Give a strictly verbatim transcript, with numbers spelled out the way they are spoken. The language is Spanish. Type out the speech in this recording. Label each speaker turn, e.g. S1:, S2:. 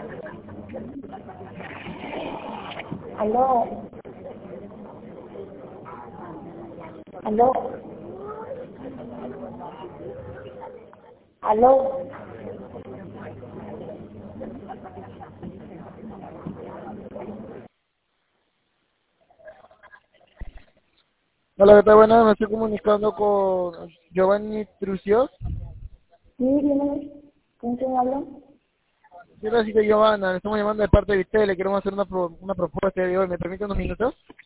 S1: Aló. Aló. Aló.
S2: Hola, ¿qué tal? Buenas, me estoy comunicando con Giovanni Trucios.
S1: Sí, dime, ¿con quién hablo?
S2: Yo soy Giovanna, le estamos llamando de parte de usted, le queremos hacer una, pro- una propuesta de hoy. ¿Me permite unos minutos?